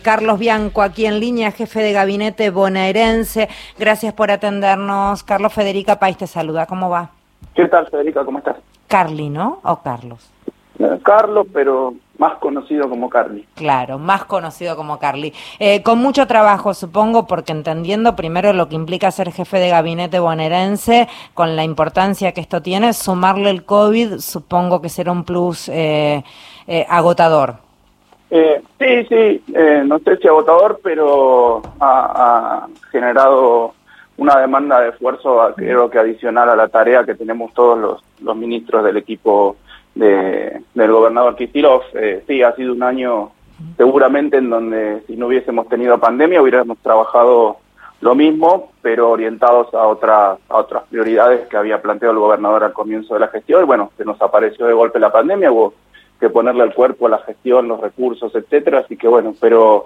Carlos Bianco, aquí en línea, jefe de gabinete bonaerense. Gracias por atendernos. Carlos, Federica País te saluda. ¿Cómo va? ¿Qué tal, Federica? ¿Cómo estás? Carly, ¿no? ¿O Carlos? Carlos, pero más conocido como Carly. Claro, más conocido como Carly. Con mucho trabajo, supongo, porque entendiendo primero lo que implica ser jefe de gabinete bonaerense, con la importancia que esto tiene, sumarle el COVID, supongo que será un plus agotador. Sí, no sé si agotador, pero ha generado una demanda de esfuerzo, creo que adicional a la tarea que tenemos todos los ministros del equipo del gobernador Kicillof. Sí, ha sido un año seguramente en donde si no hubiésemos tenido pandemia hubiéramos trabajado lo mismo, pero orientados a otras prioridades que había planteado el gobernador al comienzo de la gestión. Y bueno, se nos apareció de golpe la pandemia, hubo que ponerle al cuerpo la gestión, los recursos, etcétera. Así que bueno, pero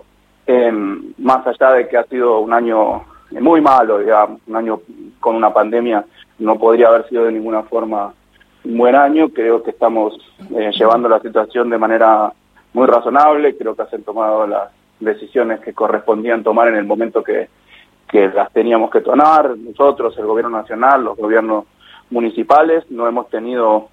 más allá de que ha sido un año muy malo, digamos, un año con una pandemia, no podría haber sido de ninguna forma un buen año. Creo que estamos llevando la situación de manera muy razonable. Creo que se han tomado las decisiones que correspondían tomar en el momento que las teníamos que tomar. Nosotros, el gobierno nacional, los gobiernos municipales, no hemos tenido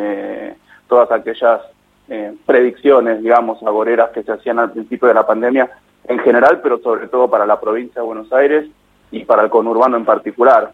todas aquellas predicciones, digamos, agoreras que se hacían al principio de la pandemia en general, pero sobre todo para la provincia de Buenos Aires y para el conurbano en particular.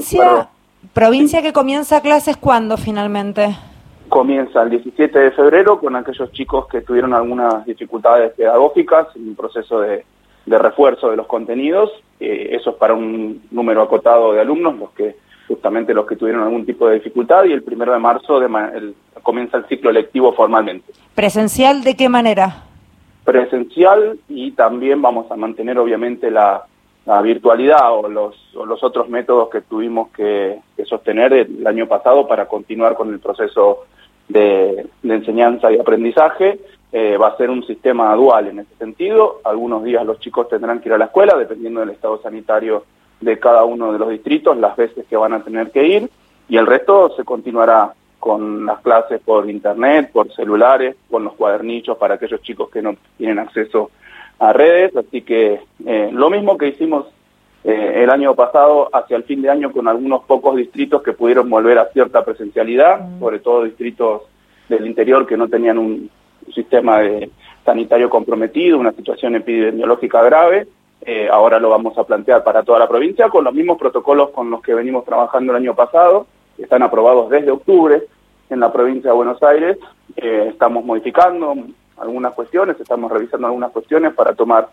¿Provincia que comienza clases cuándo finalmente? Comienza el 17 de febrero con aquellos chicos que tuvieron algunas dificultades pedagógicas, un proceso de refuerzo de los contenidos. Eso es para un número acotado de alumnos, los que tuvieron algún tipo de dificultad, y el 1 de marzo comienza el ciclo lectivo formalmente. ¿Presencial de qué manera? Presencial, y también vamos a mantener obviamente la virtualidad o los otros métodos que tuvimos que sostener el año pasado para continuar con el proceso de enseñanza y aprendizaje. Va a ser un sistema dual en ese sentido. Algunos días los chicos tendrán que ir a la escuela, dependiendo del estado sanitario de cada uno de los distritos, las veces que van a tener que ir, y el resto se continuará con las clases por internet, por celulares, con los cuadernillos para aquellos chicos que no tienen acceso a redes. Así que lo mismo que hicimos el año pasado hacia el fin de año, con algunos pocos distritos que pudieron volver a cierta presencialidad, sobre todo distritos del interior que no tenían un sistema sanitario comprometido, una situación epidemiológica grave. Ahora lo vamos a plantear para toda la provincia con los mismos protocolos con los que venimos trabajando el año pasado, que están aprobados desde octubre en la provincia de Buenos Aires. Estamos modificando algunas cuestiones, estamos revisando algunas cuestiones para tomar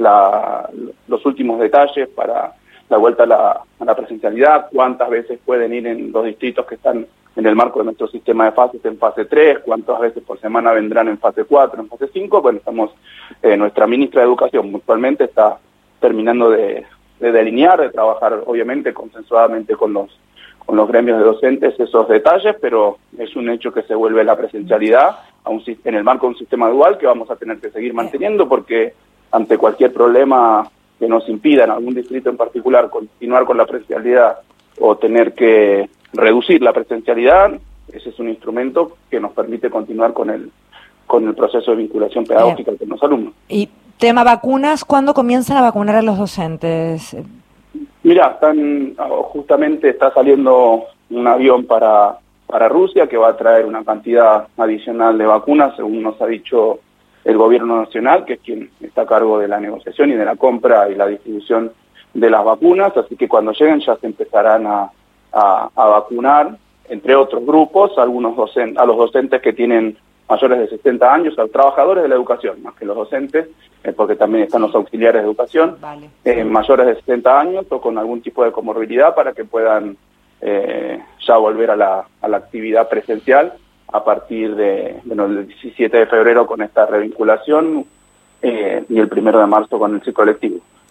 los últimos detalles para la vuelta a la presencialidad, cuántas veces pueden ir en los distritos que están en el marco de nuestro sistema de fases en fase 3, cuántas veces por semana vendrán en fase 4, en fase 5. Bueno, nuestra ministra de Educación actualmente está terminando de delinear, de trabajar obviamente consensuadamente con los gremios de docentes esos detalles, pero es un hecho que se vuelve la presencialidad en el marco de un sistema dual que vamos a tener que seguir manteniendo, porque ante cualquier problema que nos impida en algún distrito en particular continuar con la presencialidad o tener que reducir la presencialidad, ese es un instrumento que nos permite continuar con el proceso de vinculación pedagógica con los alumnos. Y tema vacunas, ¿cuándo comienzan a vacunar a los docentes? Mira, justamente está saliendo un avión para Rusia que va a traer una cantidad adicional de vacunas, según nos ha dicho el gobierno nacional, que es quien está a cargo de la negociación y de la compra y la distribución de las vacunas. Así que cuando lleguen ya se empezarán a vacunar, entre otros grupos, a los docentes que tienen mayores de 60 años, a los trabajadores de la educación, más que los docentes, porque también están los auxiliares de educación, Vale. Mayores de 60 años o con algún tipo de comorbilidad, para que puedan ya volver a la actividad presencial a partir del 17 de febrero con esta revinculación y el 1 de marzo con el ciclo lectivo.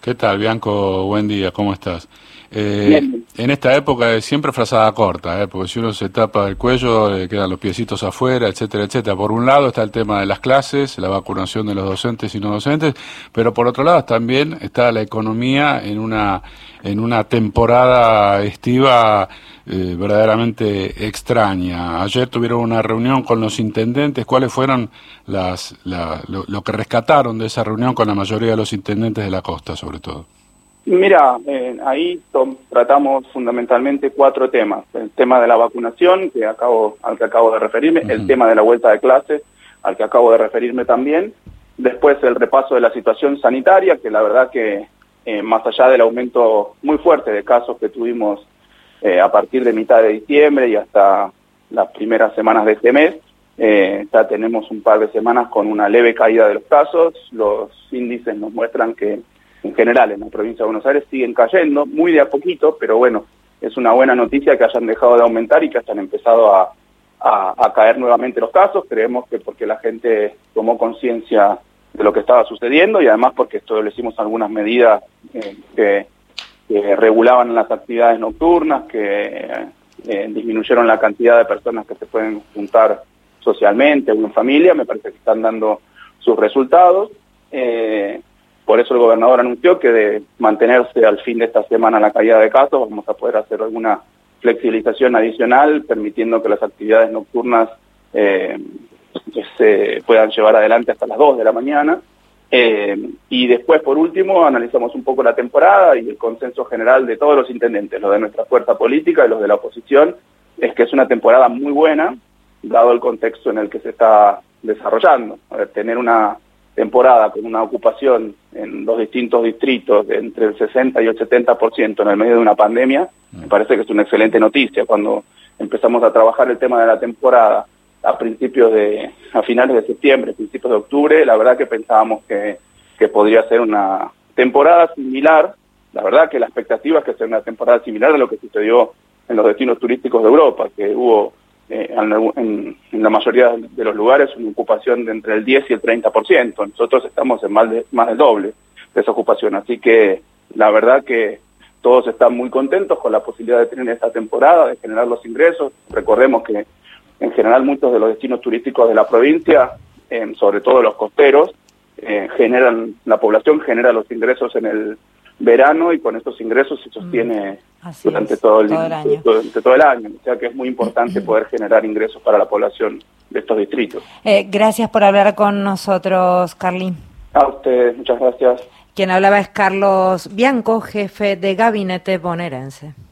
¿Qué tal, Bianco? Buen día, ¿cómo estás? Bien. En esta época es siempre frazada corta, porque si uno se tapa el cuello, quedan los piecitos afuera, etcétera, etcétera. Por un lado está el tema de las clases, la vacunación de los docentes y no docentes, pero por otro lado también está la economía en una temporada estiva verdaderamente extraña. Ayer tuvieron una reunión con los intendentes. ¿Cuáles fueron lo que rescataron de esa reunión con la mayoría de los intendentes de la costa, sobre todo? Mira, ahí tratamos fundamentalmente 4 temas. El tema de la vacunación, al que acabo de referirme, el tema de la vuelta de clase, al que acabo de referirme también. Después el repaso de la situación sanitaria, que la verdad que más allá del aumento muy fuerte de casos que tuvimos a partir de mitad de diciembre y hasta las primeras semanas de este mes, ya tenemos un par de semanas con una leve caída de los casos. Los índices nos muestran que en general en la provincia de Buenos Aires siguen cayendo, muy de a poquito, pero bueno, es una buena noticia que hayan dejado de aumentar y que hayan empezado a caer nuevamente los casos. Creemos que porque la gente tomó conciencia de lo que estaba sucediendo y además porque establecimos algunas medidas que regulaban las actividades nocturnas, que disminuyeron la cantidad de personas que se pueden juntar socialmente o en familia. Me parece que están dando sus resultados. Por eso el gobernador anunció que de mantenerse al fin de esta semana la caída de casos, vamos a poder hacer alguna flexibilización adicional, permitiendo que las actividades nocturnas se puedan llevar adelante hasta las 2 de la mañana. Y después, por último, analizamos un poco la temporada y el consenso general de todos los intendentes, los de nuestra fuerza política y los de la oposición, es que es una temporada muy buena, dado el contexto en el que se está desarrollando. A ver, tener una temporada con una ocupación en los distintos distritos de entre el 60 y el 70% en el medio de una pandemia, me parece que es una excelente noticia. Cuando empezamos a trabajar el tema de la temporada a finales de septiembre, principios de octubre, la verdad que pensábamos que podría ser una temporada similar. La verdad que la expectativa es que sea una temporada similar a lo que sucedió en los destinos turísticos de Europa, que hubo en la mayoría de los lugares una ocupación de entre el 10 y el 30%. Nosotros estamos en más del doble de esa ocupación, así que la verdad que todos están muy contentos con la posibilidad de tener esta temporada, de generar los ingresos. Recordemos que en general muchos de los destinos turísticos de la provincia, sobre todo los costeros, la población genera los ingresos en el verano y con estos ingresos se sostiene durante todo el año. Durante todo el año. O sea que es muy importante poder generar ingresos para la población de estos distritos. Gracias por hablar con nosotros, Carly. A ustedes, muchas gracias. Quien hablaba es Carlos Bianco, jefe de gabinete bonaerense.